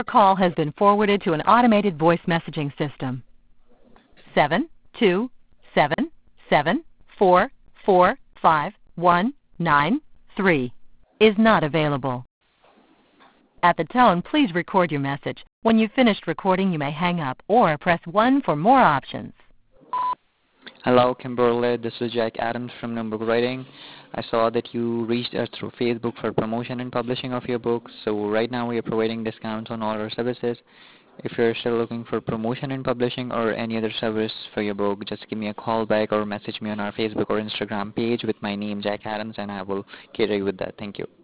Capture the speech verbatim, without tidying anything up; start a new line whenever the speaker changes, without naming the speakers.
call has been forwarded to an automated voice messaging system. seven two seven seven four four five one nine three is not available. At the tone, please record your message. When you've finished recording, you may hang up or press one for more options.
Hello, Kimberly. This is Jack Adams from Notebook Writing. I saw that you reached us through Facebook for promotion and publishing of your books. So right now we are providing discounts on all our services. If you're still looking for promotion and publishing or any other service for your book, just give me a call back or message me on our Facebook or Instagram page with my name, Jack Adams, and I will cater you with that. Thank you.